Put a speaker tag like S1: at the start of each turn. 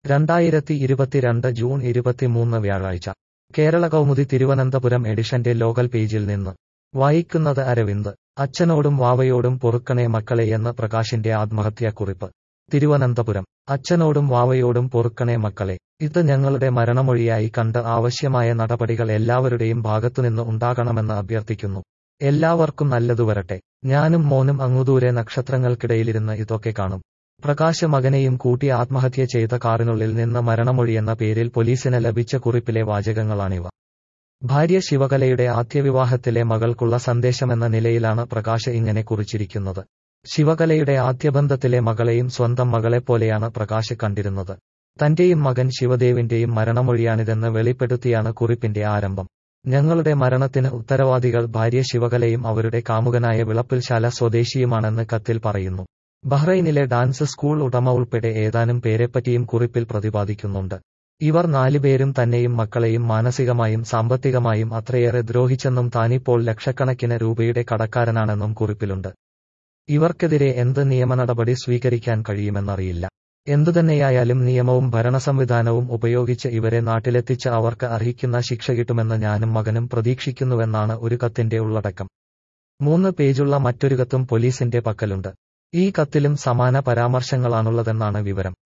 S1: 2022 June 23 വ്യാഴാഴ്ച കേരള കൗമുദി തിരുവനന്തപുരം എഡിഷന്റെ local പേജിൽ നിന്ന് വായിക്കുന്നത് അരവിന്ദ്. അച്ഛനോടും വാവയോടും പൊറുക്കണേ മക്കളെ എന്ന് പ്രകാശിന്റെ ആത്മഹത്യാക്കുറിപ്പ്. തിരുവനന്തപുരം. അച്ഛനോടും വാവയോടും പൊറുക്കണേ മക്കളെ. ഇത് ഞങ്ങളുടെ മരണമൊഴിയായി കണ്ട് ആവശ്യമായ നടപടികൾ എല്ലാവരുടെയും ഭാഗത്തുനിന്ന് ഉണ്ടാകണമെന്ന് അഭ്യർത്ഥിക്കുന്നു. എല്ലാവർക്കും നല്ലതു വരട്ടെ. ഞാനും മോനും അങ്ങുദൂരെ നക്ഷത്രങ്ങൾക്കിടയിലിരുന്ന് ഇതൊക്കെ കാണും. പ്രകാശ് മകനെയും കൂട്ടി ആത്മഹത്യ ചെയ്ത കാറിനുള്ളിൽ നിന്ന് മരണമൊഴിയെന്ന പേരിൽ പോലീസിന് ലഭിച്ച കുറിപ്പിലെ വാചകങ്ങളാണിവ. ഭാര്യ ശിവകലയുടെ ആദ്യവിവാഹത്തിലെ മകൾക്കുള്ള സന്ദേശമെന്ന നിലയിലാണ് പ്രകാശ് ഇങ്ങനെ കുറിച്ചിരിക്കുന്നത്. ശിവകലയുടെ ആദ്യബന്ധത്തിലെ മകളെയും സ്വന്തം മകളെപ്പോലെയാണ് പ്രകാശ് കണ്ടിരുന്നത്. തന്റെയും മകൻ ശിവദേവിന്റെയും മരണമൊഴിയാണിതെന്ന് വെളിപ്പെടുത്തിയാണ് കുറിപ്പിന്റെ ആരംഭം. ഞങ്ങളുടെ മരണത്തിന് ഉത്തരവാദികൾ ഭാര്യ ശിവകലയും അവരുടെ കാമുകനായ വിളപ്പിൽശാല സ്വദേശിയുമാണെന്ന് കത്തിൽ പറയുന്നു. ബഹ്റൈനിലെ ഡാൻസ് സ്കൂൾ ഉടമ ഉൾപ്പെടെ ഏതാനും പേരെപ്പറ്റിയും കുറിപ്പിൽ പ്രതിപാദിക്കുന്നുണ്ട്. ഇവർ 4 പേരും തന്നെയും മക്കളെയും മാനസികമായും സാമ്പത്തികമായും അത്രയേറെ ദ്രോഹിച്ചെന്നും താനിപ്പോൾ ലക്ഷക്കണക്കിന് രൂപയുടെ കടക്കാരനാണെന്നും കുറിപ്പിലുണ്ട്. ഇവർക്കെതിരെ എന്ത് നിയമനടപടി സ്വീകരിക്കാൻ കഴിയുമെന്നറിയില്ല. എന്തുതന്നെയായാലും നിയമവും ഭരണസംവിധാനവും ഉപയോഗിച്ച് ഇവരെ നാട്ടിലെത്തിച്ച് അവർക്ക് അർഹിക്കുന്ന ശിക്ഷ കിട്ടുമെന്ന് ഞാനും മകനും പ്രതീക്ഷിക്കുന്നുവെന്നാണ് ഒരു കത്തിന്റെ ഉള്ളടക്കം. 3 പേജുള്ള മറ്റൊരു കത്തും പോലീസിന്റെ പക്കലുണ്ട്. ഈ കത്തിലും സമാന പരാമർശങ്ങളാണുള്ളതെന്നാണ് വിവരം.